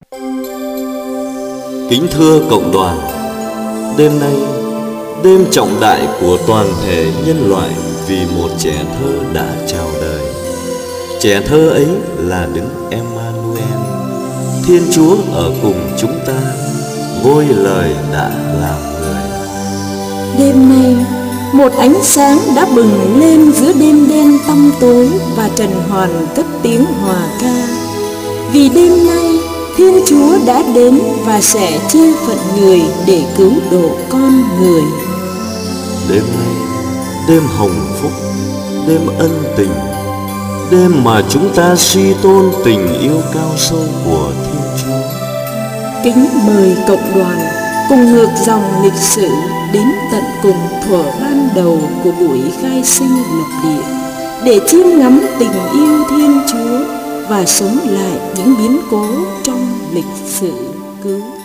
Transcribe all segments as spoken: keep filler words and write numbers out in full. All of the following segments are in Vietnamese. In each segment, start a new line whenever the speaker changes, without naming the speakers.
Kính thưa cộng đoàn, đêm nay, đêm trọng đại của toàn thể nhân loại vì một trẻ thơ đã chào đời. Trẻ thơ ấy là Đấng Emmanuel, Thiên Chúa ở cùng chúng ta, ngôi lời đã làm người.
Đêm nay, một ánh sáng đã bừng lên giữa đêm đen tăm tối, và Trần Hoàn cất tiếng hòa ca. Vì đêm nay, Thiên Chúa đã đến và sẽ chia phận người để cứu độ con người.
Đêm nay, đêm hồng phúc, đêm ân tình, đêm mà chúng ta suy tôn tình yêu cao sâu của Thiên Chúa.
Kính mời cộng đoàn cùng ngược dòng lịch sử đến tận cùng thuở ban đầu của buổi khai sinh lập địa, để chiêm ngắm tình yêu Thiên Chúa và sống lại những biến cố trong lịch sử cứu độ.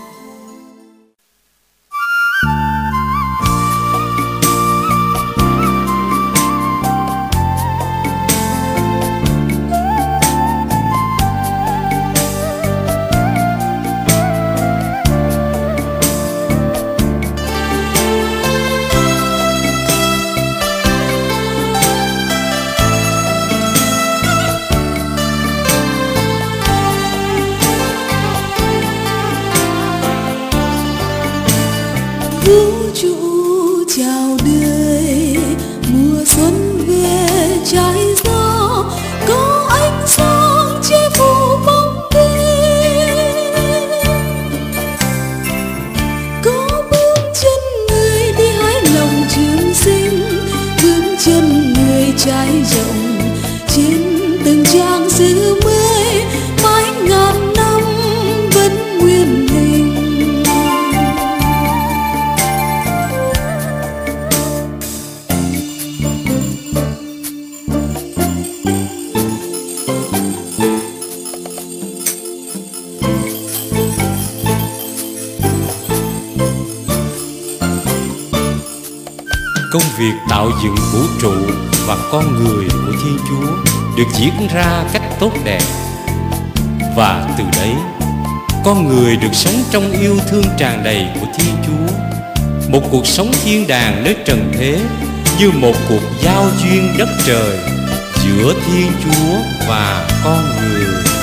Vũ trụ chào đời, mùa xuân về trái gió, có ánh sáng che phủ bóng đêm. Có bước chân người đi hái lòng trường sinh, bước chân người trải rộng trên từng trang sử mới, mãi ngàn năm vẫn nguyên hình.
Công việc tạo dựng vũ trụ và con người của Thiên Chúa được diễn ra cách tốt đẹp. Và từ đấy, con người được sống trong yêu thương tràn đầy của Thiên Chúa. Một cuộc sống thiên đàng nơi trần thế, như một cuộc giao duyên đất trời giữa Thiên Chúa và con người.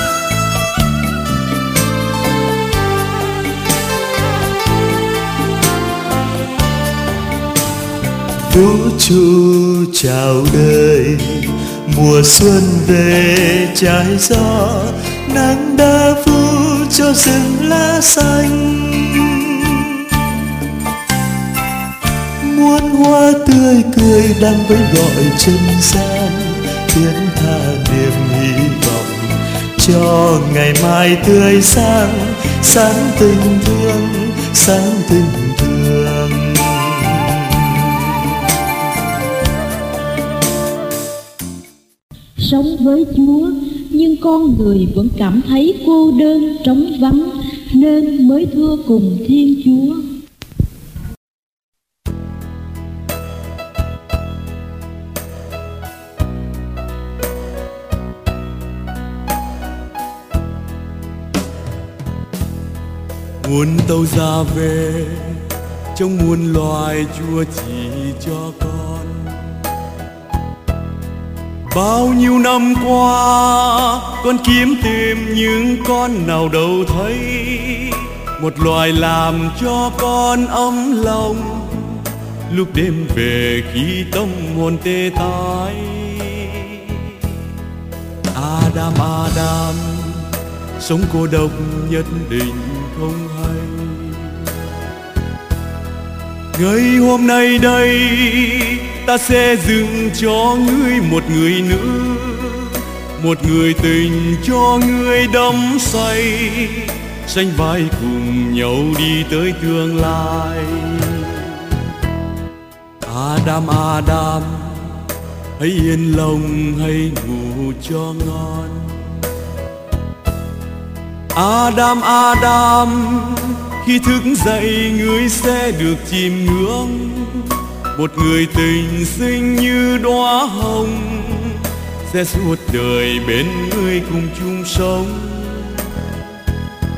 Vũ trụ chào đời, mùa xuân về trái gió, nắng đã phủ cho rừng lá xanh. Muôn hoa tươi cười đang với gọi chân gian, tiến tha niềm hy vọng cho ngày mai tươi sáng, sáng tình thương, sáng tình thương.
Sống với Chúa, nhưng con người vẫn cảm thấy cô đơn, trống vắng, nên mới thưa cùng Thiên Chúa.
Muôn tâu ra về, trong muôn loài Chúa chỉ cho con. Bao nhiêu năm qua, con kiếm tìm những con nào đâu thấy, một loài làm cho con ấm lòng, lúc đêm về khi tâm hồn tê tái. Adam, Adam, sống cô độc nhất định không hay. Ngày hôm nay đây, ta sẽ dựng cho ngươi một người nữ, một người tình cho ngươi đắm say, sánh vai cùng nhau đi tới tương lai. Adam, Adam, hãy yên lòng, hãy ngủ cho ngon. Adam, Adam, khi thức dậy ngươi sẽ được chìm ngưỡng, một người tình xinh như đóa hồng sẽ suốt đời bên ngươi cùng chung sống.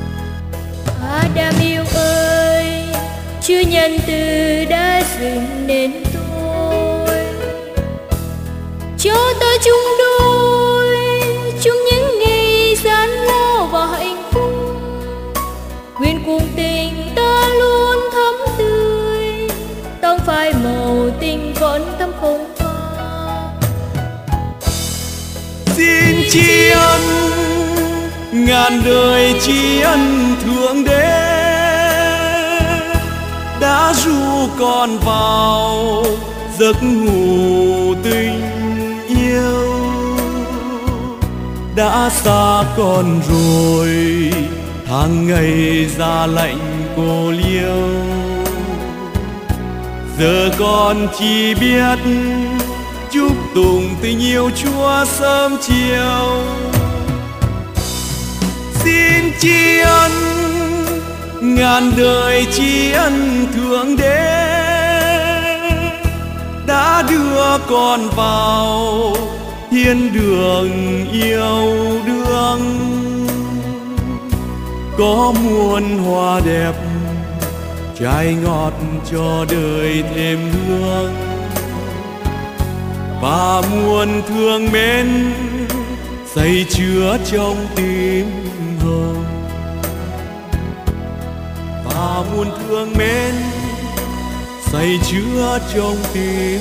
Chúa nhân từ đã dựng nên tôi, cho ta chung đôi chung những ngày gian lao và hạnh phúc. Nguyện cùng tình ta luôn thắm tươi, tông phai màu tình vẫn thắm không phai.
Xin tri ân ngàn đời, tri ân Thượng Đế đã ru con vào giấc ngủ tình yêu. Đã xa con rồi tháng ngày giá lạnh cô liêu, giờ con chỉ biết chúc tụng tình yêu Chúa sớm chiều. Xin tri ân ngàn đời, tri ân Thượng Đế đã đưa con vào thiên đường yêu đương. Có muôn hoa đẹp trái ngọt cho đời thêm hương, và muôn thương mến xây chứa trong tim hồn, và muôn thương mến xây chứa trong tim.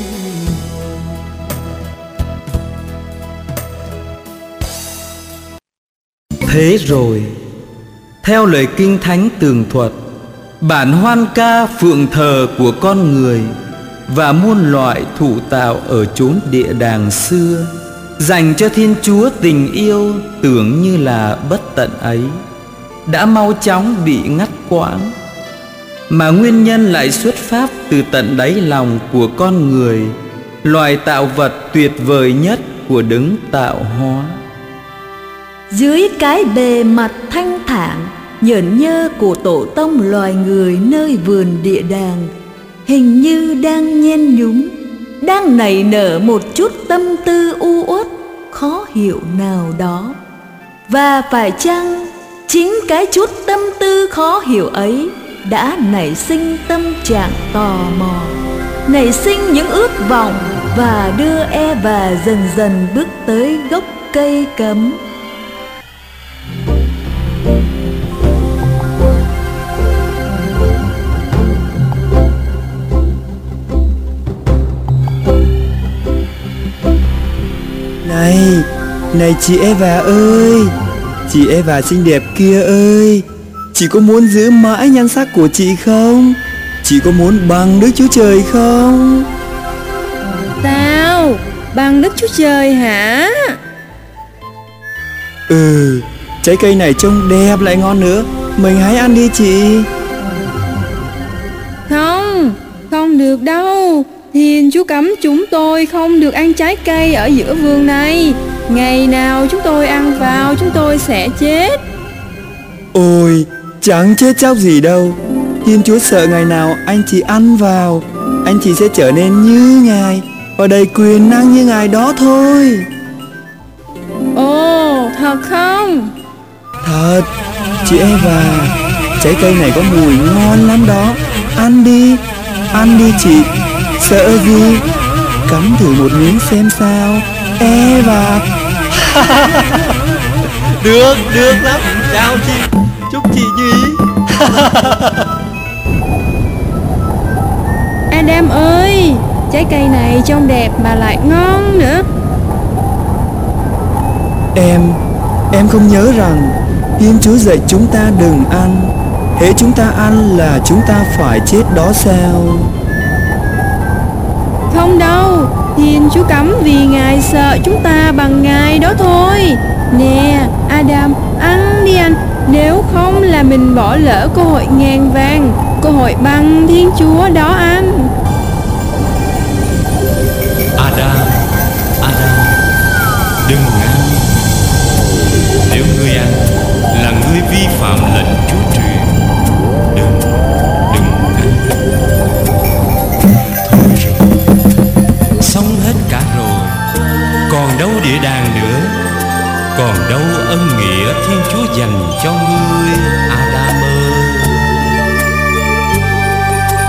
Thế rồi, theo lời Kinh Thánh tường thuật, bản hoan ca phượng thờ của con người và muôn loại thụ tạo ở chốn địa đàng xưa dành cho Thiên Chúa tình yêu tưởng như là bất tận ấy đã mau chóng bị ngắt quãng, mà nguyên nhân lại xuất phát từ tận đáy lòng của con người, loài tạo vật tuyệt vời nhất của Đấng tạo hóa.
Dưới cái bề mặt thanh thản nhởn nhơ của tổ tông loài người nơi vườn địa đàng, hình như đang nhen nhúm, đang nảy nở một chút tâm tư u uất khó hiểu nào đó. Và phải chăng chính cái chút tâm tư khó hiểu ấy đã nảy sinh tâm trạng tò mò, nảy sinh những ước vọng và đưa Eva dần dần bước tới gốc cây cấm.
Này, này chị Eva ơi, chị Eva xinh đẹp kia ơi, chị có muốn giữ mãi nhan sắc của chị không? Chị có muốn bằng Đức Chúa Trời không?
Sao? Bằng Đức Chúa Trời hả?
Ừ, trái cây này trông đẹp lại ngon nữa, mình hãy ăn đi chị.
Không, không được đâu. Thiên Chúa cấm chúng tôi không được ăn trái cây ở giữa vườn này. Ngày nào chúng tôi ăn vào chúng tôi sẽ chết.
Ôi, chẳng chết chóc gì đâu. Thiên Chúa sợ ngày nào anh chị ăn vào, anh chị sẽ trở nên như Ngài và đầy quyền năng như Ngài đó thôi.
Ồ, thật không?
Thật, chị Eva, trái cây này có mùi ngon lắm đó. Ăn đi, ăn đi chị. Sợ gì? Cắm thử một miếng xem sao. Eva.
Được, được lắm. Chào chị. Chúc chị như ý.
Adam ơi, trái cây này trông đẹp mà lại ngon nữa.
Em, em không nhớ rằng Thiên Chúa dạy chúng ta đừng ăn. Hễ chúng ta ăn là chúng ta phải chết đó sao?
Không đâu, Thiên Chúa cấm vì Ngài sợ chúng ta bằng Ngài đó thôi. Nè, Adam, ăn đi anh. Nếu không là mình bỏ lỡ cơ hội ngàn vàng, cơ hội bằng Thiên Chúa đó anh.
Adam, Adam, đừng ăn. Nếu ngươi ăn là ngươi vi phạm lệnh Chúa truyền. Đừng, đừng ăn. Thôi rồi, xong hết cả rồi. Còn đâu địa đàng nữa, còn đâu ân nghĩa Thiên Chúa dành cho ngươi, Adam ơi.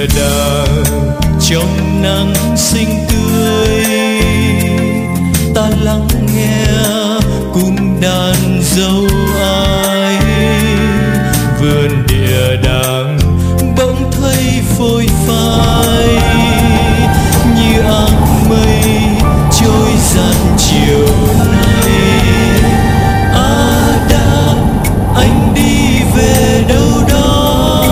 đàng trong nắng xinh tươi, ta lắng nghe cung đàn dâu ai. Vườn địa đàng bỗng thấy phôi phai, như áng mây trôi dạt chiều nay. Adam, anh đi về đâu đó?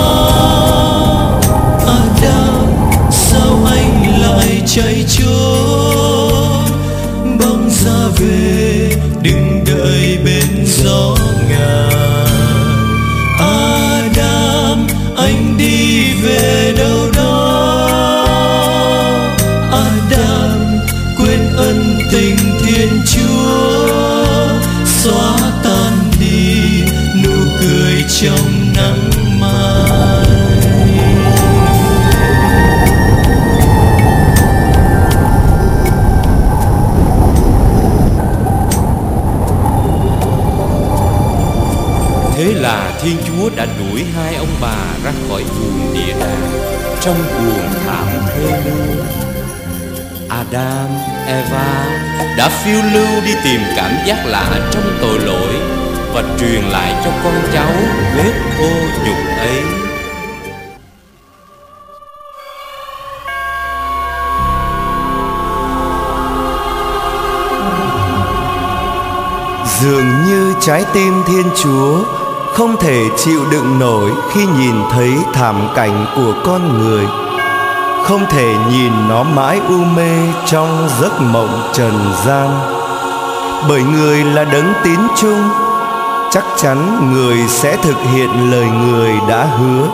Adam, sao anh lại chạy trốn? Bóng ra về đừng đợi bên gió ngàn. Adam, anh đi về đâu đó? Adam, quên ân tình Thiên Chúa, xóa tan đi nụ cười trong nắng mai.
Thế là Thiên Chúa đã đuổi hai ông bà ra khỏi vườn địa đàng trong buồn thảm thê lương. Adam, Eva đã phiêu lưu đi tìm cảm giác lạ trong tội lỗi và truyền lại cho con cháu vết ô nhục ấy.
Dường như trái tim Thiên Chúa không thể chịu đựng nổi khi nhìn thấy thảm cảnh của con người, không thể nhìn nó mãi u mê trong giấc mộng trần gian. Bởi người là đấng tín trung, chắc chắn người sẽ thực hiện lời người đã hứa.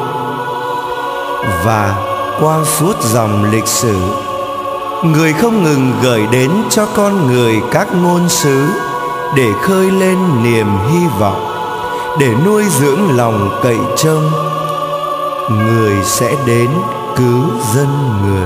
Và qua suốt dòng lịch sử, người không ngừng gửi đến cho con người các ngôn sứ để khơi lên niềm hy vọng, để nuôi dưỡng lòng cậy trông. Người sẽ đến cứu dân người.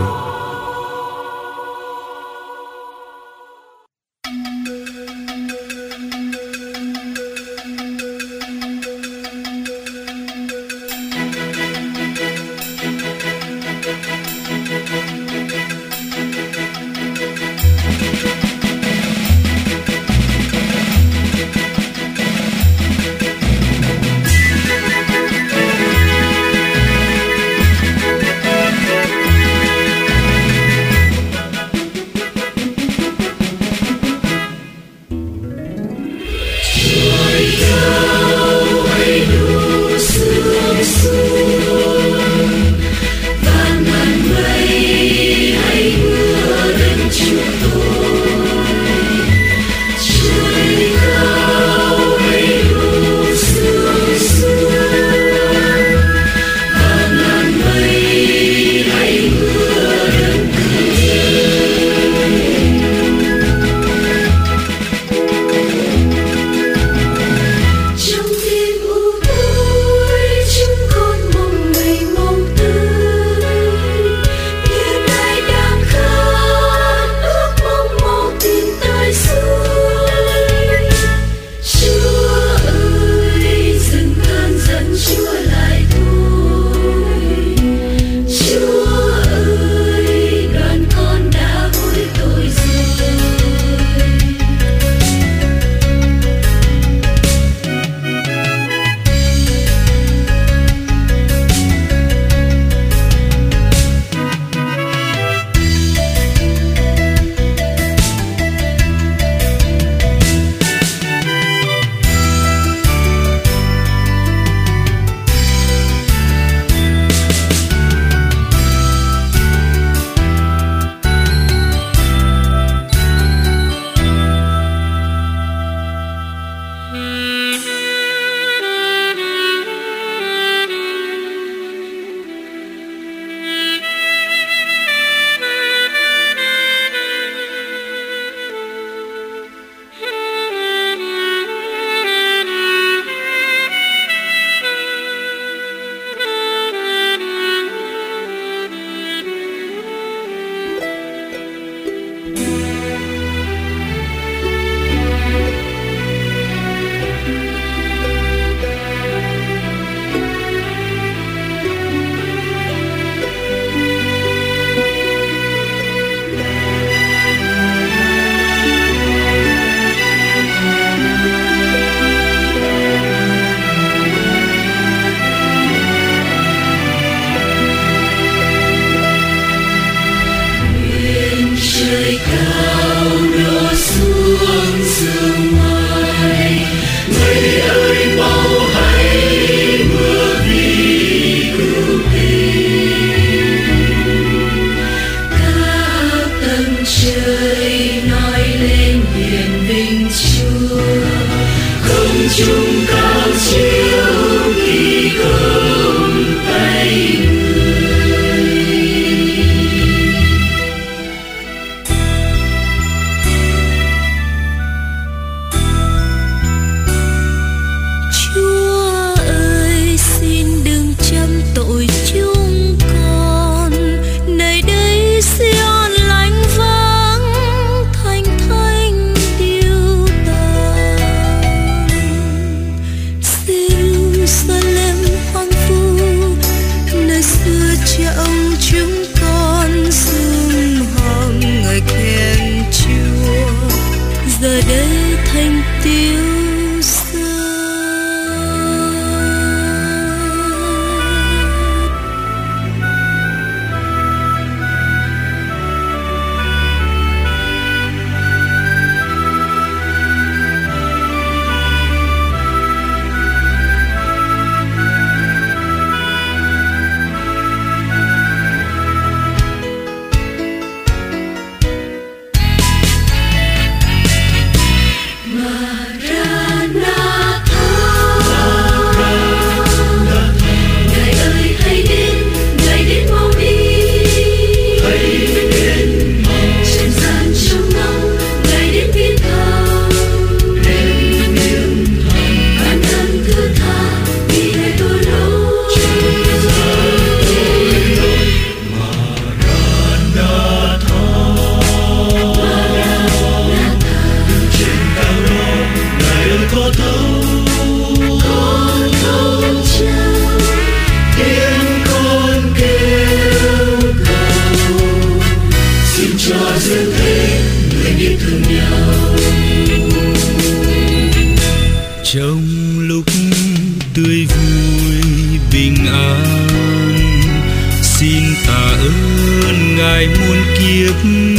bình an. Xin tạ ơn Ngài muôn kiếp,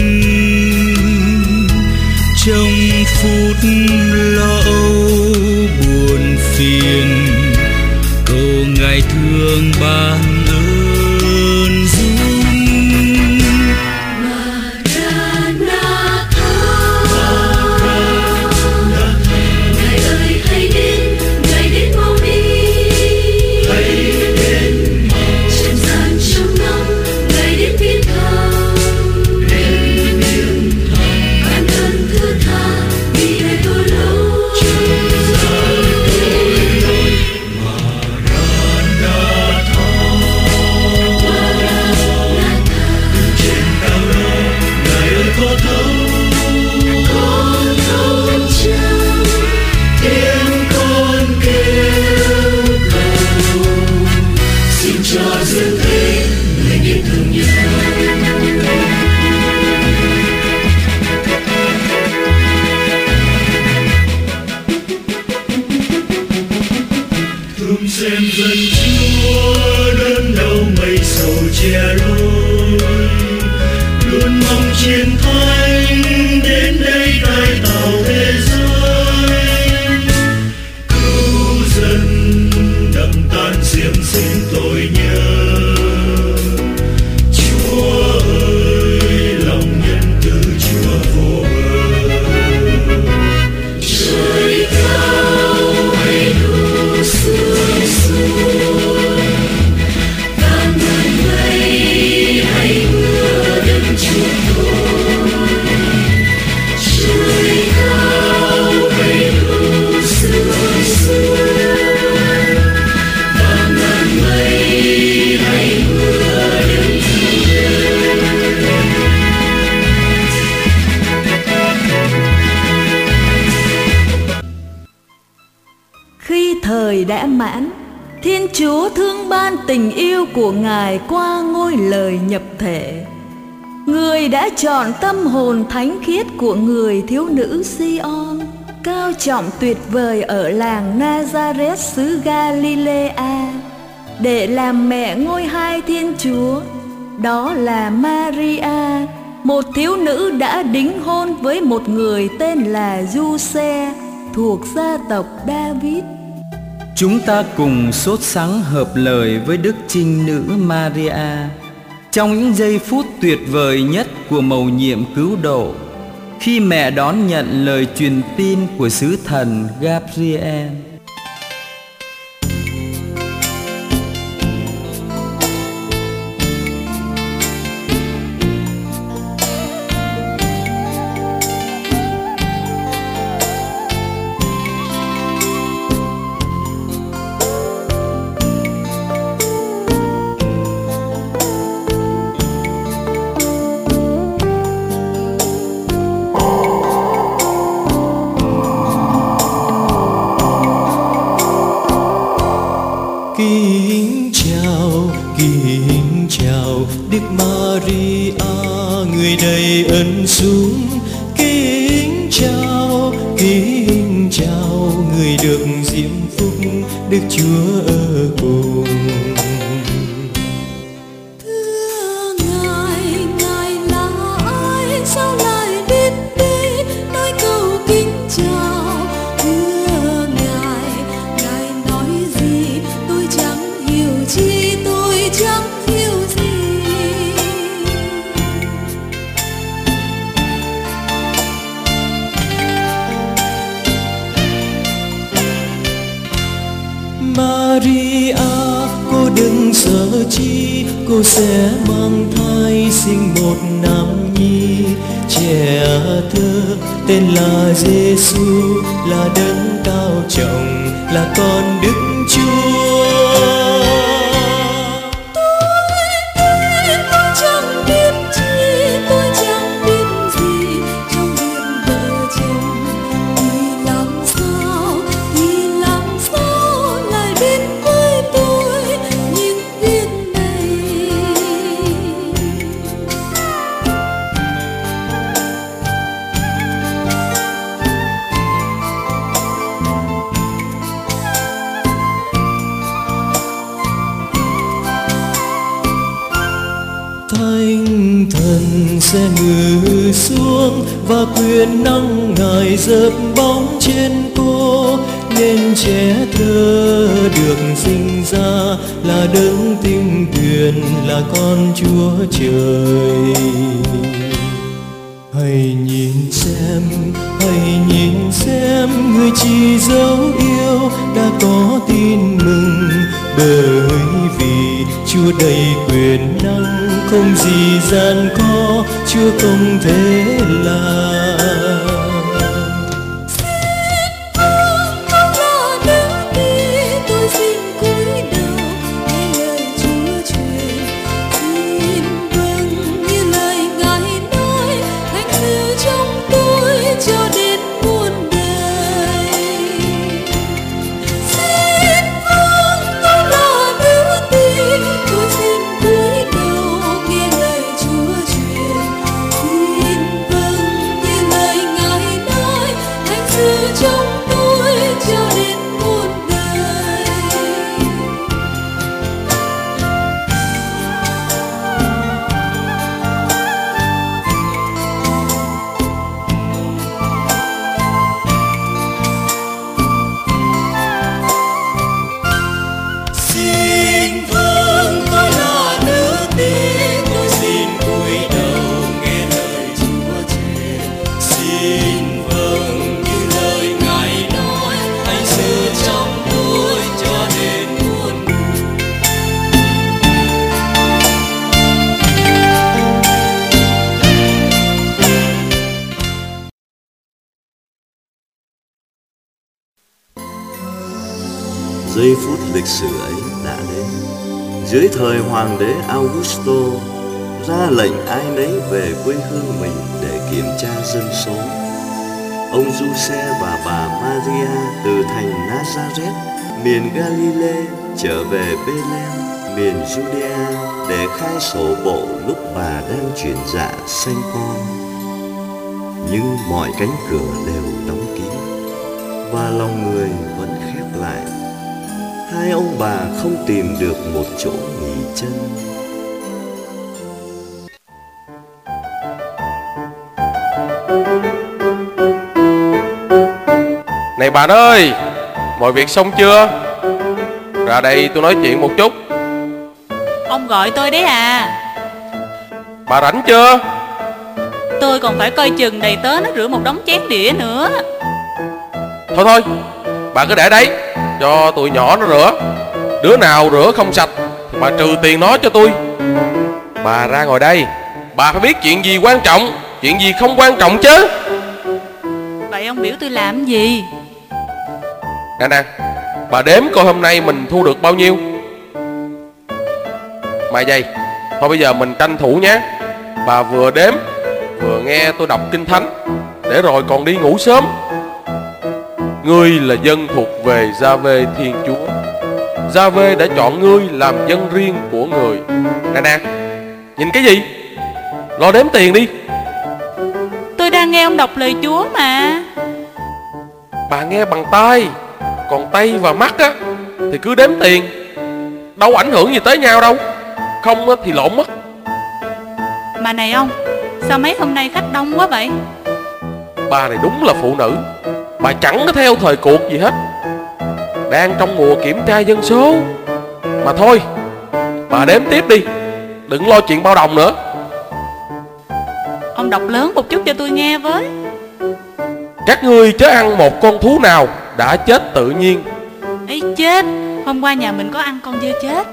trong phút lo âu buồn phiền, cầu Ngài thương ban ơn giúp.
Xem dân Chúa đớn đau mây sầu che lối, luôn mong chiến thắng đến đây cải tạo thế giới, cứu dân đập tan xiềng xích tội nhớ. Chúa ơi, lòng nhân từ Chúa vô bờ. Trời cao hãy đủ sương xuống, vang ngàn mây hãy mưa đừng chút thôi. Trời cao hãy đủ sương xuống, vang ngàn mây hãy mưa đừng chút thôi.
Khi thời đã mãn, Thiên Chúa thương ban tình yêu của Ngài qua ngôi lời nhập thể. Người đã chọn tâm hồn thánh khiết của người thiếu nữ Si-on, cao trọng tuyệt vời ở làng Nazareth xứ Galilea, để làm mẹ ngôi hai Thiên Chúa. Đó là Maria, một thiếu nữ đã đính hôn với một người tên là Giuse, thuộc gia tộc David.
Chúng ta cùng sốt sắng hợp lời với Đức Trinh Nữ Maria trong những giây phút tuyệt vời nhất của mầu nhiệm cứu độ, khi mẹ đón nhận lời truyền tin của sứ thần Gabriel.
Kính chào, kính chào Đức Maria, người đầy ân sủng. Kính chào, kính chào người được diễm phúc, Đức Chúa ở cùng.
Thưa Ngài, Ngài là ai? Sao lại đến đây nói câu kính chào? Thưa Ngài, Ngài nói gì? Tôi chẳng hiểu chi, tôi chẳng hiểu gì.
Maria, cô đừng sợ chi, cô sẽ mang thai sinh một nam nhi. Trẻ thơ tên là Giêsu, là đấng cao trọng, là con Đức Chúa. tinh thần sẽ ngự xuống và quyền năng ngài dợp bóng trên cô, nên trẻ thơ được sinh ra là đấng tinh tuyền, là con Chúa Trời. Hãy nhìn xem, hãy nhìn xem, người chị dấu yêu đã có tin mừng, bởi vì Chúa đầy quyền năng, không gì gian khó Chúa không thể làm.
Giây phút lịch sử ấy đã đến. Dưới thời hoàng đế Augusto, ra lệnh ai nấy về quê hương mình để kiểm tra dân số. Ông Giuse và bà Maria từ thành Nazareth, miền Galilee trở về Bethlehem, miền Judea để khai sổ bộ lúc bà đang chuyển dạ sanh con. Nhưng mọi cánh cửa đều đóng kín và lòng người vẫn khép lại. Hai ông bà không tìm được một chỗ nghỉ chân.
Này bạn ơi, mọi việc xong chưa? Ra đây tôi nói chuyện một chút.
Ông gọi tôi đấy à?
Bà rảnh chưa?
Tôi còn phải coi chừng đầy tớ nó rửa một đống chén đĩa nữa.
Thôi thôi, bà cứ để đấy cho tụi nhỏ nó rửa. Đứa nào rửa không sạch thì bà trừ tiền nó cho tôi. Bà ra ngồi đây. Bà phải biết chuyện gì quan trọng, chuyện gì không quan trọng chứ.
Vậy ông biểu tôi làm gì?
Nè nè, bà đếm coi hôm nay mình thu được bao nhiêu. Mà vậy, thôi bây giờ mình tranh thủ nhé. Bà vừa đếm vừa nghe tôi đọc kinh thánh, để rồi còn đi ngủ sớm. Ngươi là dân thuộc về Gia-vê Thiên Chúa. Gia-vê đã chọn ngươi làm dân riêng của người. Nè nè, nhìn cái gì? Lo đếm tiền đi.
Tôi đang nghe ông đọc lời Chúa mà.
Bà nghe bằng tai, còn tay và mắt á thì cứ đếm tiền. Đâu ảnh hưởng gì tới nhau đâu. Không á thì lộn mất.
Mà này ông, sao mấy hôm nay khách đông quá vậy?
Bà này đúng là phụ nữ. Bà chẳng có theo thời cuộc gì hết. Đang trong mùa kiểm tra dân số. Mà thôi, bà đếm tiếp đi, đừng lo chuyện bao đồng nữa.
Ông đọc lớn một chút cho tôi nghe với.
Các ngươi chớ ăn một con thú nào đã chết tự nhiên.
Ấy chết, hôm qua nhà mình có ăn con dê chết.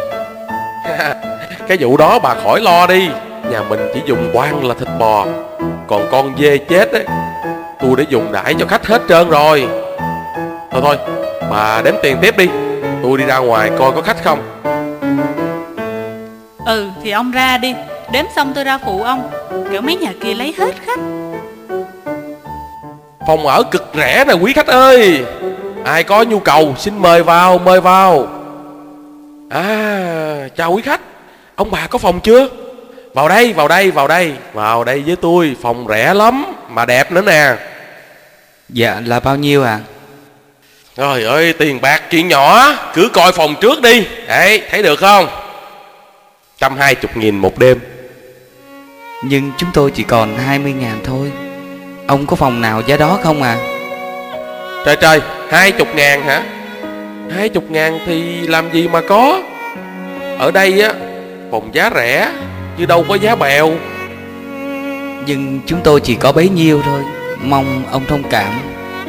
Cái vụ đó bà khỏi lo đi. Nhà mình chỉ dùng quan là thịt bò. Còn con dê chết ấy, tôi đã dùng đãi cho khách hết trơn rồi. Thôi thôi, bà đếm tiền tiếp đi. Tôi đi ra ngoài coi có khách không.
Ừ thì ông ra đi, đếm xong tôi ra phụ ông, kẻo mấy nhà kia lấy hết khách.
Phòng ở cực rẻ nè quý khách ơi. Ai có nhu cầu xin mời vào, mời vào. À, chào quý khách. Ông bà có phòng chưa? Vào đây, vào đây, vào đây. Vào đây với tôi, phòng rẻ lắm, mà đẹp nữa nè.
Dạ, là bao nhiêu ạ? À?
Trời ơi, tiền bạc chuyện nhỏ. Cứ coi phòng trước đi. Đấy, thấy được không? Trăm hai chục nghìn một đêm.
Nhưng chúng tôi chỉ còn hai mươi ngàn thôi. Ông có phòng nào giá đó không à?
Trời trời, hai chục ngàn hả? Hai chục ngàn thì làm gì mà có. Ở đây á, phòng giá rẻ chứ đâu có giá bèo.
Nhưng chúng tôi chỉ có bấy nhiêu thôi, mong ông thông cảm.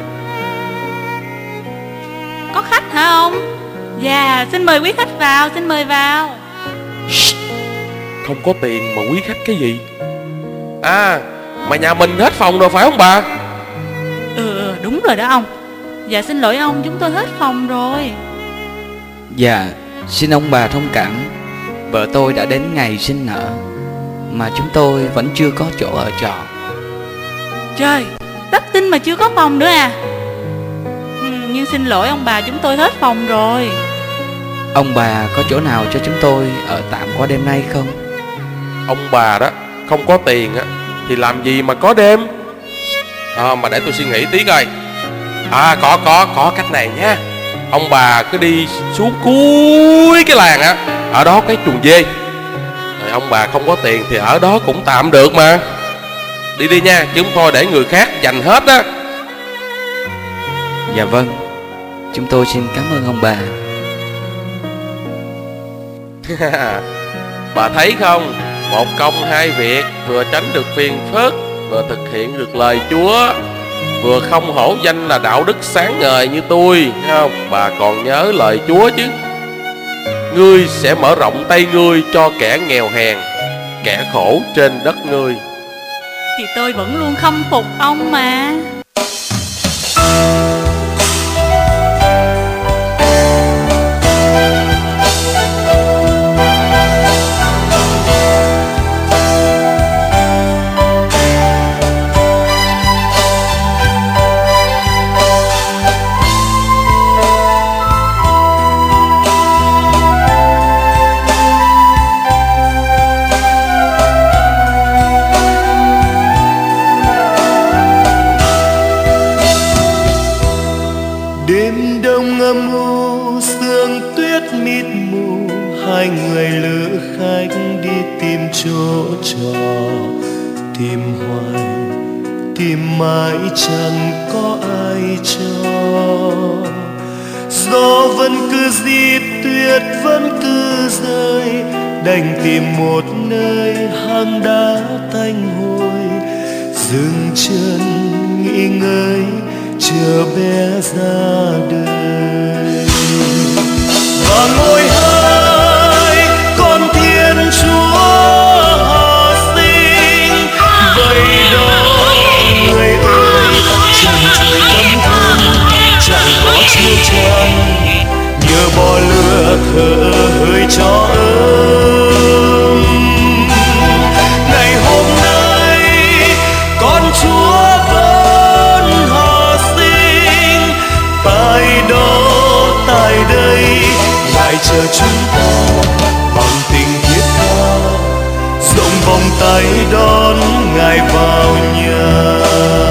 Có khách hả ông? Dạ, xin mời quý khách vào, xin mời vào.
Không có tiền mà quý khách cái gì? À, mà nhà mình hết phòng rồi phải không bà?
Ừ, đúng rồi đó ông. Dạ xin lỗi ông, chúng tôi hết phòng rồi.
Dạ, xin ông bà thông cảm. Vợ tôi đã đến ngày sinh nở mà chúng tôi vẫn chưa có chỗ ở trọ.
Trời, tất tin mà chưa có phòng nữa à? Ừ, nhưng xin lỗi ông bà, chúng tôi hết phòng rồi.
Ông bà có chỗ nào cho chúng tôi ở tạm qua đêm nay không?
Ông bà đó không có tiền á thì làm gì mà có đêm. À, mà để tôi suy nghĩ tí coi. À có có có cách này nha. Ông bà cứ đi xuống cuối cái làng á, ở đó cái chuồng dê. Rồi ông bà không có tiền thì ở đó cũng tạm được mà. Đi đi nha, chứ không thôi để người khác giành hết á.
Dạ vâng, chúng tôi xin cảm ơn ông bà.
Bà thấy không, một công hai việc, vừa tránh được phiền phức, vừa thực hiện được lời Chúa, vừa không hổ danh là đạo đức sáng ngời như tôi, thấy không? Bà còn nhớ lời Chúa chứ. Ngươi sẽ mở rộng tay ngươi cho kẻ nghèo hèn, kẻ khổ trên đất ngươi.
Thì tôi vẫn luôn khâm phục ông mà.
Đêm đông âm u, sương tuyết mịt mù, hai người lữ khách đi tìm chỗ trọ. Tìm hoài, tìm mãi chẳng có ai cho. Gió vẫn cứ rít, tuyết vẫn cứ rơi, đành tìm một nơi hang đá tanh hôi, dừng chân nghỉ ngơi chờ bé ra đời. Và ngồi hai con Thiên Chúa họ sinh, vậy đó người ơi, chân trời cấm thơm chẳng có chiêu trăng, nhờ bò lửa thở hơi cho ấm. Ngày hôm nay con Chúa tại đây ngài chờ chúng ta bằng tình thiết tha, rộng vòng tay đón ngài vào nhà.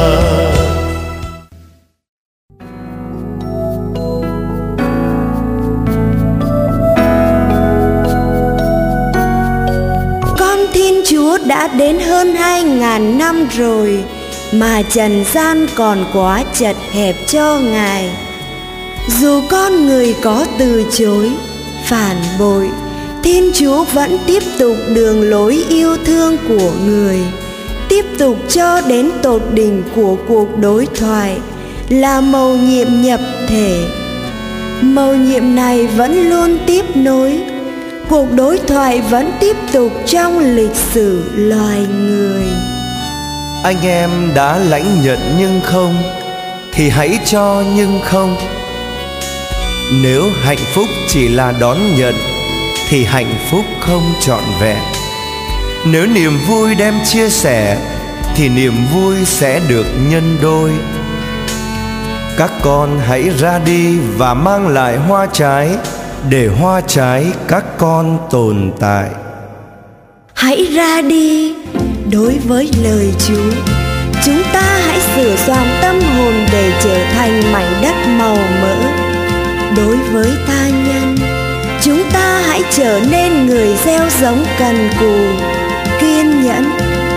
Con Thiên Chúa đã đến hơn hai ngàn năm rồi mà trần gian còn quá chật hẹp cho ngài. Dù con người có từ chối, phản bội, Thiên Chúa vẫn tiếp tục đường lối yêu thương của người, tiếp tục cho đến tột đỉnh của cuộc đối thoại là mầu nhiệm nhập thể. Mầu nhiệm này vẫn luôn tiếp nối, cuộc đối thoại vẫn tiếp tục trong lịch sử loài người.
Anh em đã lãnh nhận nhưng không, thì hãy cho nhưng không. Nếu hạnh phúc chỉ là đón nhận, thì hạnh phúc không trọn vẹn. Nếu niềm vui đem chia sẻ, thì niềm vui sẽ được nhân đôi. Các con hãy ra đi và mang lại hoa trái, để hoa trái các con tồn tại.
Hãy ra đi. Đối với lời Chúa, chúng ta hãy sửa soạn tâm hồn để trở thành mảnh đất màu mỡ. Đối với tha nhân, chúng ta hãy trở nên người gieo giống cần cù, kiên nhẫn,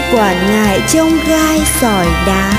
quản ngại chông gai sỏi đá.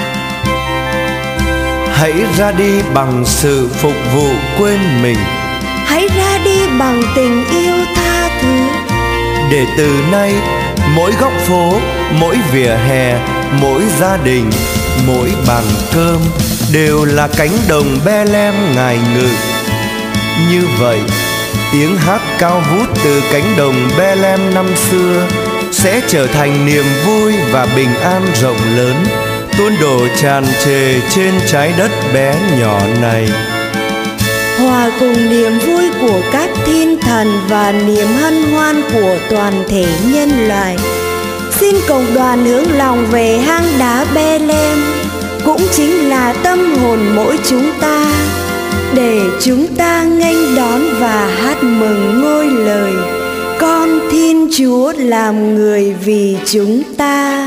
Hãy ra đi bằng sự phục vụ quên mình.
Hãy ra đi bằng tình yêu tha thứ.
Để từ nay mỗi góc phố, mỗi vỉa hè, mỗi gia đình, mỗi bàn cơm đều là cánh đồng Be-lem ngài ngự. Như vậy, tiếng hát cao vút từ cánh đồng Be-lem năm xưa sẽ trở thành niềm vui và bình an rộng lớn, tuôn đổ tràn trề trên trái đất bé nhỏ này.
Hòa cùng niềm vui của các thiên thần và niềm hân hoan của toàn thể nhân loại, xin cộng đoàn hướng lòng về hang đá Be-lem, cũng chính là tâm hồn mỗi chúng ta, để chúng ta nghênh đón và hát mừng ngôi lời con Thiên Chúa làm người vì chúng ta.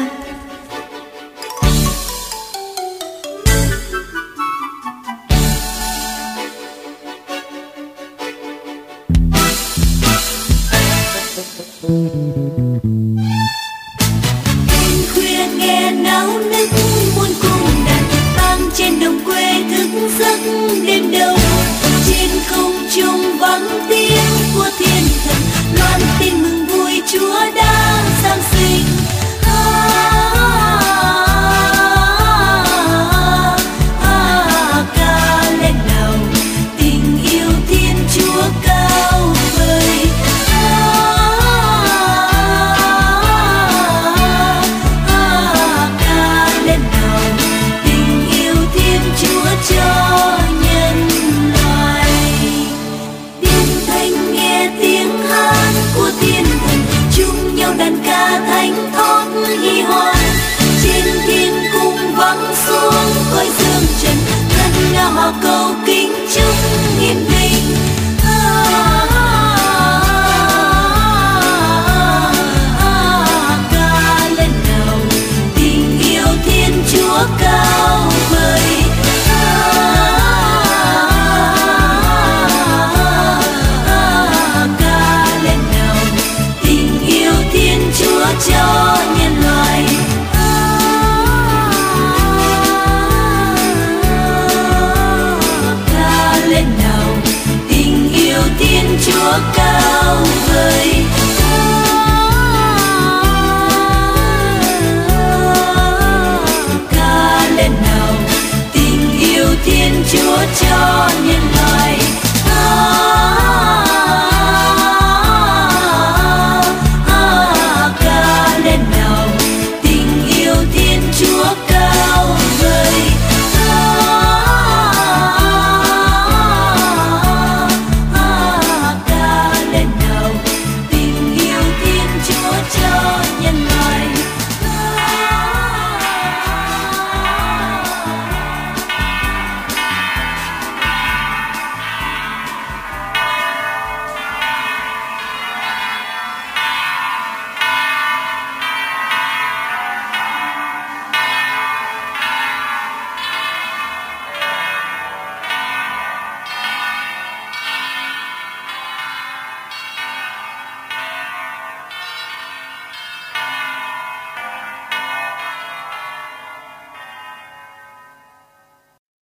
Đêm khuya nghe náo nức muôn cung đàn vang trên đồng quê thức giấc đêm đông, trên không trung vắng tiếng của thiên thần loan tin mừng vui Chúa đã giáng sinh. Ca lên nào tình yêu Thiên Chúa cao vời. Ca lên nào tình yêu Thiên Chúa cho nhân loại. Tiếng thanh nghe tiếng hát của thiên thần chung nhau đàn ca thánh thót hy hoan. Trên thiên cung vắng xuống cõi dương trần ngân nga hòa cầu kính chúc hiền bình. Ca lên nào tình yêu Thiên Chúa cao vời. Ca lên nào tình yêu Thiên Chúa cho nhân loại. Ca lên nào tình yêu Thiên Chúa cao vời. Ca lên nào tình yêu Thiên Chúa cho nhân loại.